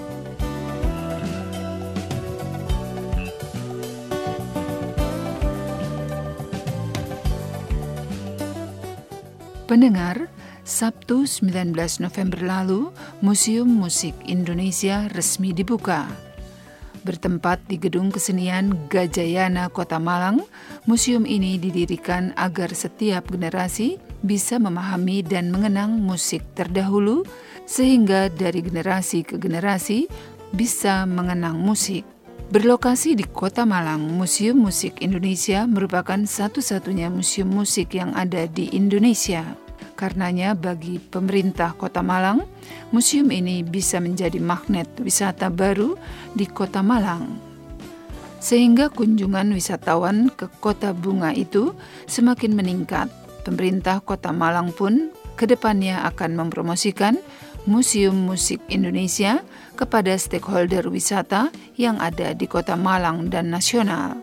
Pendengar, Sabtu sembilan belas November lalu, Museum Musik Indonesia resmi dibuka. Bertempat di Gedung Kesenian Gajayana, Kota Malang, museum ini didirikan agar setiap generasi bisa memahami dan mengenang musik terdahulu, sehingga dari generasi ke generasi bisa mengenang musik. Berlokasi di Kota Malang, Museum Musik Indonesia merupakan satu-satunya museum musik yang ada di Indonesia. Karenanya bagi pemerintah Kota Malang, museum ini bisa menjadi magnet wisata baru di Kota Malang. Sehingga kunjungan wisatawan ke Kota Bunga itu semakin meningkat. Pemerintah Kota Malang pun kedepannya akan mempromosikan Museum Musik Indonesia kepada stakeholder wisata yang ada di Kota Malang dan nasional.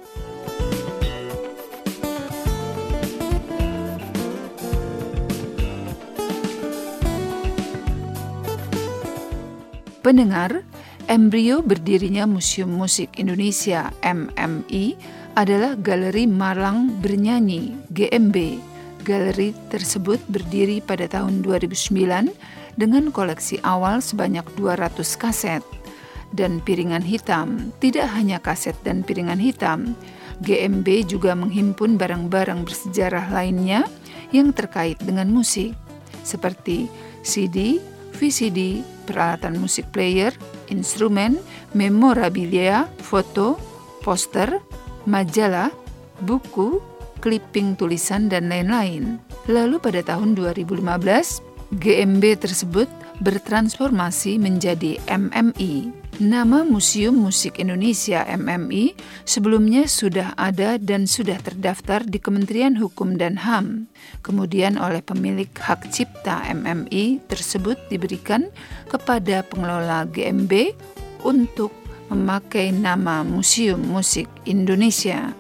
Pendengar, embrio berdirinya Museum Musik Indonesia M M I adalah Galeri Malang Bernyanyi G M B. Galeri tersebut berdiri pada tahun dua ribu sembilan dengan koleksi awal sebanyak dua ratus kaset dan piringan hitam. Tidak hanya kaset dan piringan hitam, G M B juga menghimpun barang-barang bersejarah lainnya yang terkait dengan musik, seperti C D, V C D, peralatan musik player, instrumen, memorabilia, foto, poster, majalah, buku, clipping tulisan, dan lain-lain. Lalu pada tahun dua ribu lima belas, G M B tersebut bertransformasi menjadi M M I. Nama Museum Musik Indonesia M M I sebelumnya sudah ada dan sudah terdaftar di Kementerian Hukum dan H A M. Kemudian oleh pemilik hak cipta M M I tersebut diberikan kepada pengelola G M B untuk memakai nama Museum Musik Indonesia.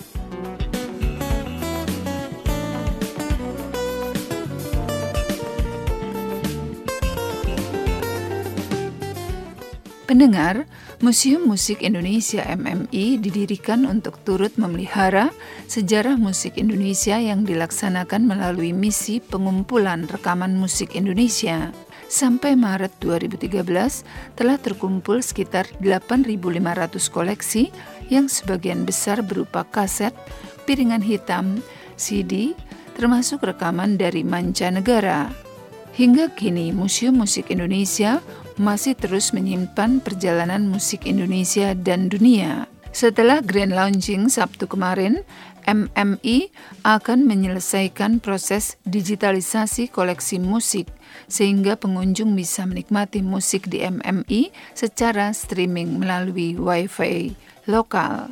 Pendengar, Museum Musik Indonesia M M I didirikan untuk turut memelihara sejarah musik Indonesia yang dilaksanakan melalui misi pengumpulan rekaman musik Indonesia. Sampai Maret dua ribu tiga belas telah terkumpul sekitar delapan ribu lima ratus koleksi yang sebagian besar berupa kaset, piringan hitam, C D, termasuk rekaman dari mancanegara. Hingga kini Museum Musik Indonesia masih terus menyimpan perjalanan musik Indonesia dan dunia. Setelah grand launching Sabtu kemarin, M M I akan menyelesaikan proses digitalisasi koleksi musik sehingga pengunjung bisa menikmati musik di M M I secara streaming melalui Wi-Fi lokal.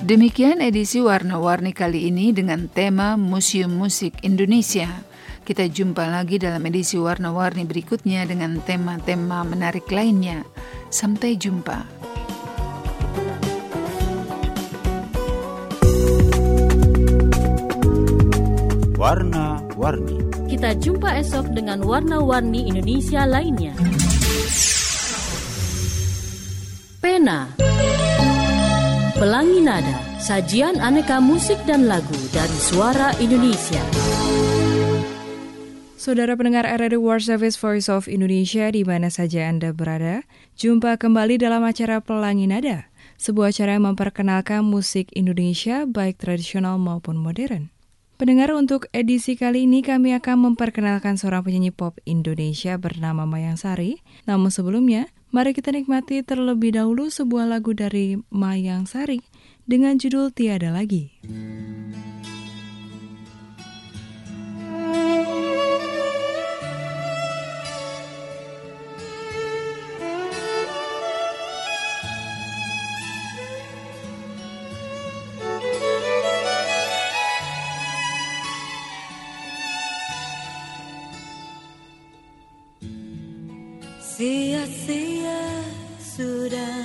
Demikian edisi Warna-Warni kali ini dengan tema Museum Musik Indonesia. Kita jumpa lagi dalam edisi Warna-Warni berikutnya dengan tema-tema menarik lainnya. Sampai jumpa. Warna-Warni. Kita jumpa esok dengan warna-warni Indonesia lainnya. Pena, Pelangi Nada, sajian aneka musik dan lagu dari suara Indonesia. Saudara pendengar R R I World Service Voice of Indonesia di mana saja Anda berada, jumpa kembali dalam acara Pelangi Nada, sebuah acara yang memperkenalkan musik Indonesia baik tradisional maupun modern. Pendengar, untuk edisi kali ini kami akan memperkenalkan seorang penyanyi pop Indonesia bernama Mayang Sari. Namun sebelumnya, mari kita nikmati terlebih dahulu sebuah lagu dari Mayang Sari dengan judul Tiada Lagi. Sia-sia sudah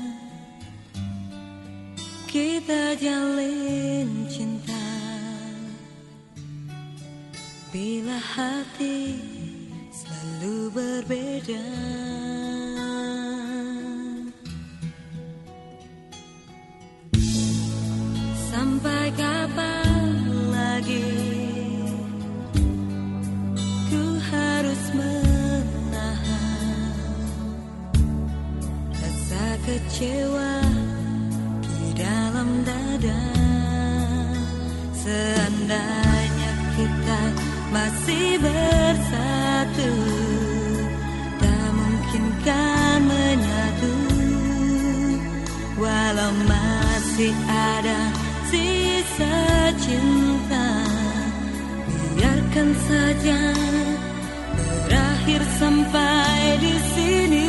kita jalin cinta, bila hati selalu berbeda. Sampai kapan lagi ku harus kecewa di dalam dada. Seandainya kita masih bersatu, tak mungkinkah menyatu. Walau masih ada sisa cinta, biarkan saja berakhir sampai di sini.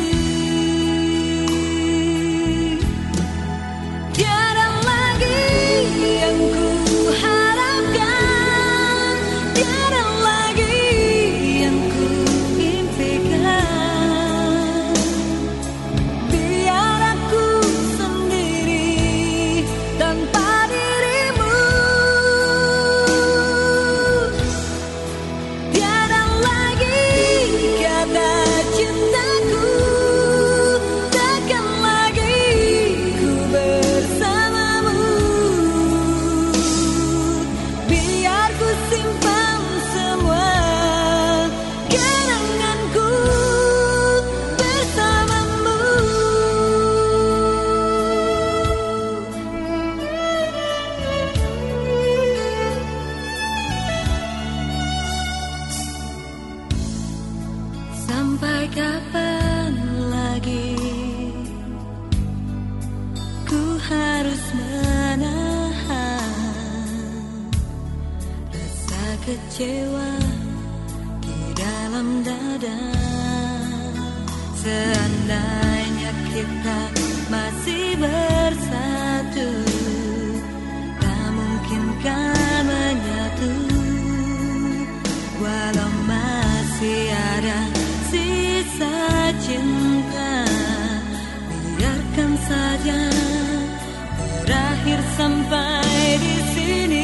Kecewa di dalam dada. Seandainya kita masih bersatu, tak mungkinkah menyatu. Walau masih ada sisa cinta, biarkan saja berakhir sampai di sini.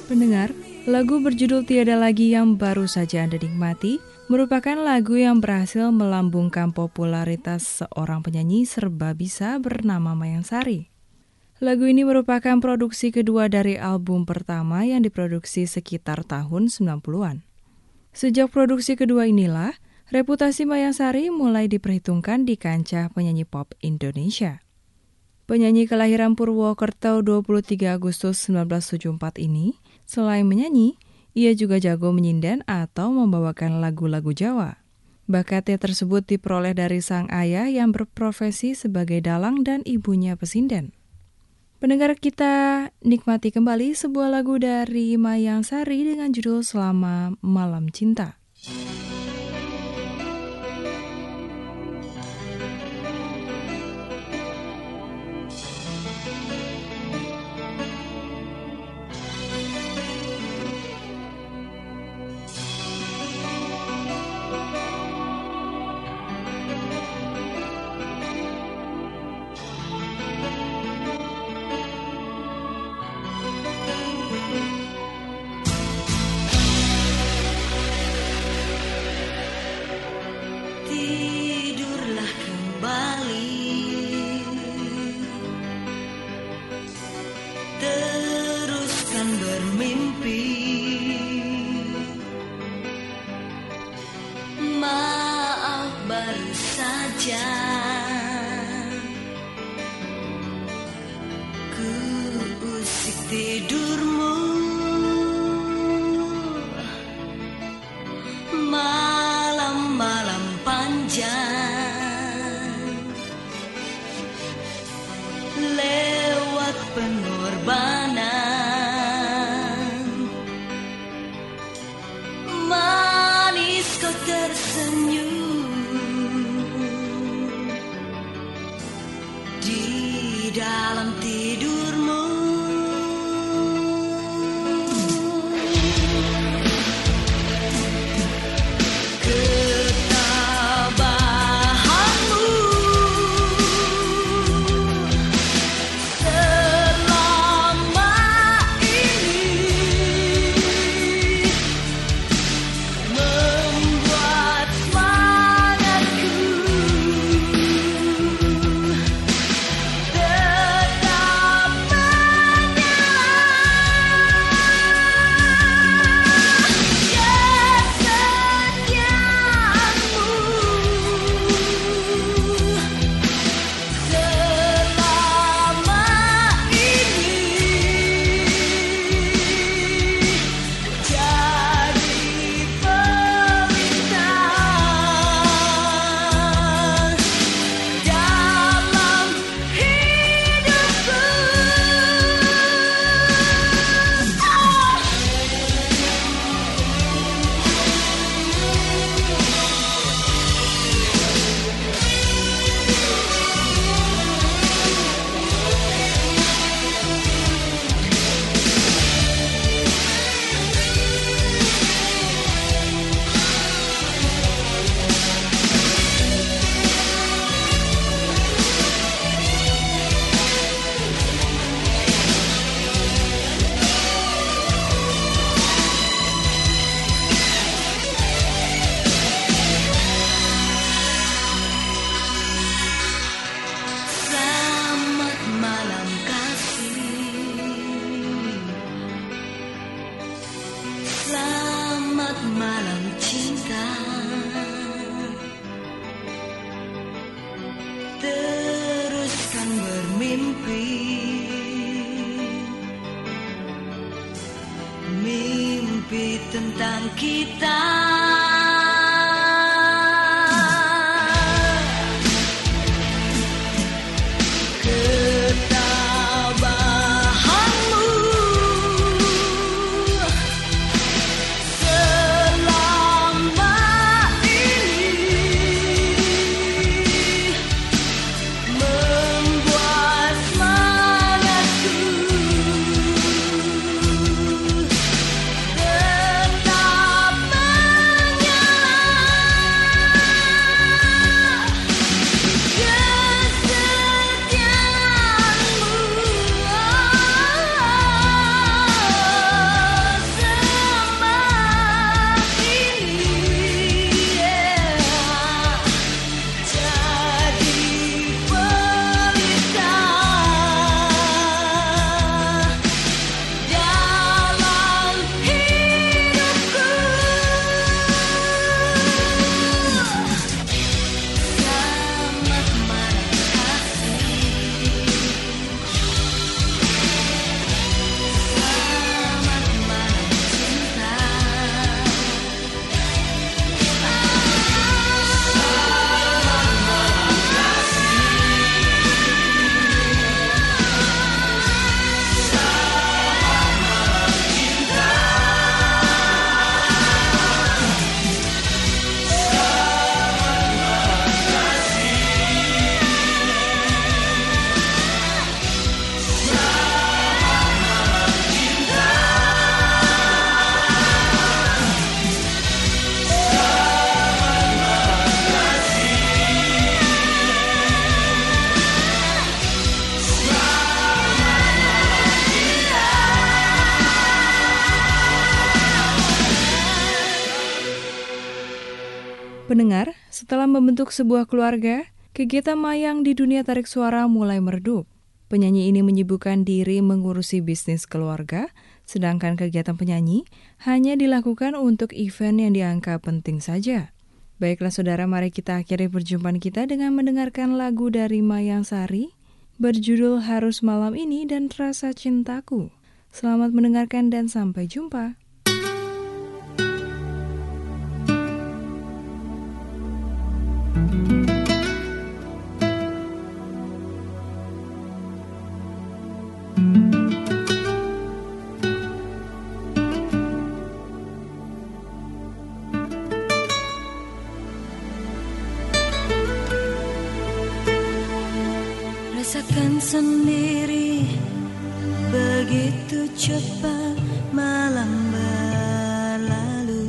Pendengar, lagu berjudul Tiada Lagi yang baru saja Anda nikmati merupakan lagu yang berhasil melambungkan popularitas seorang penyanyi serba bisa bernama Mayang Sari. Lagu ini merupakan produksi kedua dari album pertama yang diproduksi sekitar tahun sembilan puluhan. Sejak produksi kedua inilah, reputasi Mayang Sari mulai diperhitungkan di kancah penyanyi pop Indonesia. Penyanyi kelahiran Purwokerto dua puluh tiga Agustus seribu sembilan ratus tujuh puluh empat ini, selain menyanyi, ia juga jago menyinden atau membawakan lagu-lagu Jawa. Bakatnya tersebut diperoleh dari sang ayah yang berprofesi sebagai dalang dan ibunya pesinden. Pendengar, kita nikmati kembali sebuah lagu dari Mayang Sari dengan judul Selama Malam Cinta. Mimpi tentang kita. Tetap pendengar, setelah membentuk sebuah keluarga, kegiatan Mayang di dunia tarik suara mulai meredup. Penyanyi ini menyibukkan diri mengurusi bisnis keluarga, sedangkan kegiatan penyanyi hanya dilakukan untuk event yang dianggap penting saja. Baiklah saudara, mari kita akhiri perjumpaan kita dengan mendengarkan lagu dari Mayang Sari, berjudul Harus Malam Ini dan Rasa Cintaku. Selamat mendengarkan dan sampai jumpa. Rasakan sendiri begitu cepat malam berlalu.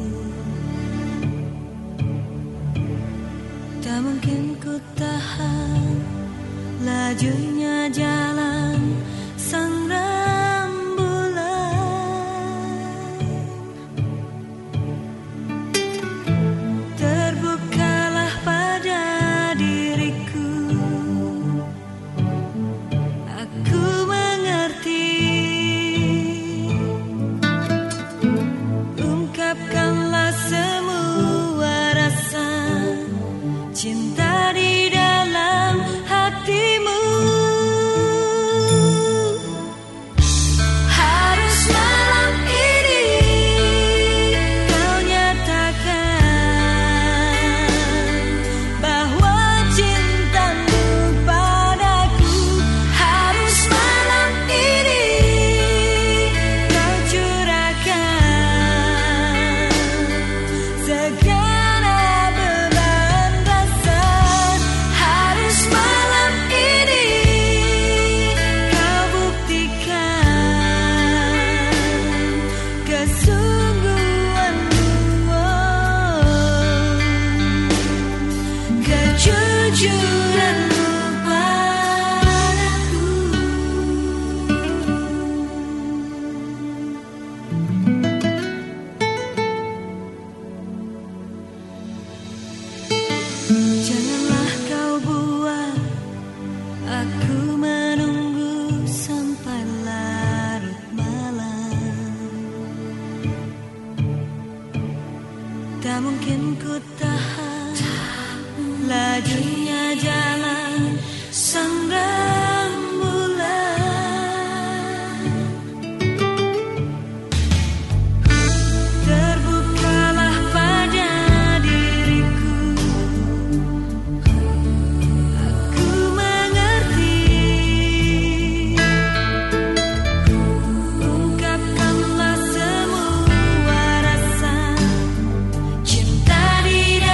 Tak mungkin ku tahan lajunya jalan sang rembulan. Terbukalah pada diriku, aku mengerti. Ungkapkanlah semua rasa cinta di dalam hatimu. Harus malam ini kau nyatakan bahwa cintamu padaku. Harus malam ini kau curahkan segala beban rasa. Harus malam ini kau buktikan kesungguhanmu, kejujuranmu padaku. Janganlah kau buat aku menunggu sampai larut malam. Tak mungkin ku tahan lajunya jalan sang rembulan. Terbukalah pada diriku, aku mengerti. Ungkapkanlah semua rasa cinta di dalam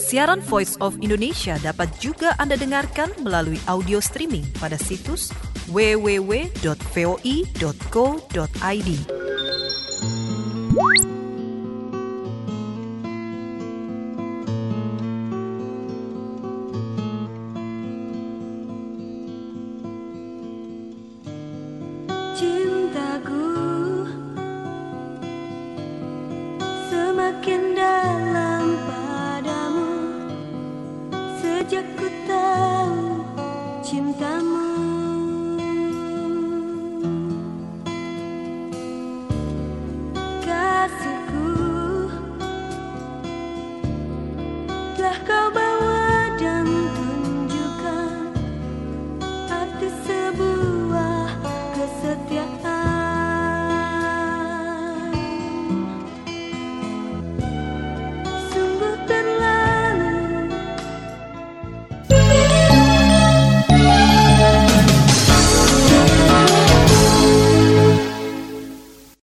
Siaran Voice of Indonesia dapat juga Anda dengarkan melalui audio streaming pada situs w w w dot v o i dot co dot i d.